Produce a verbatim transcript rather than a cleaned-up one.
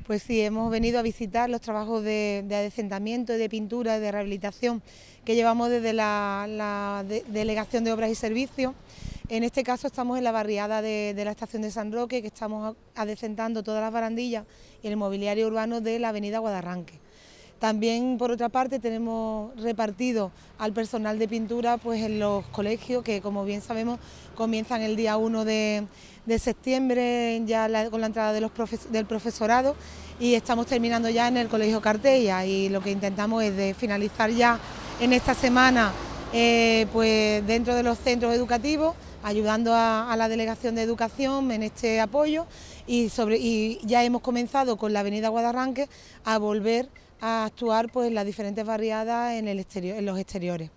Pues sí, hemos venido a visitar los trabajos de, de adecentamiento, de pintura, de rehabilitación que llevamos desde la, la de, Delegación de Obras y Servicios. En este caso estamos en la barriada de, de la estación de San Roque, que estamos adecentando todas las barandillas y el mobiliario urbano de la avenida Guadarranque. También, por otra parte, tenemos repartido al personal de pintura pues en los colegios, que como bien sabemos comienzan el día uno de, de septiembre ya la, con la entrada de los profes, del profesorado, y estamos terminando ya en el Colegio Cartella, y lo que intentamos es de finalizar ya en esta semana eh, pues dentro de los centros educativos, ayudando a, a la Delegación de Educación en este apoyo, y, sobre, y ya hemos comenzado con la avenida Guadarranque a volver a actuar pues en las diferentes barriadas en, el exterior, en los exteriores.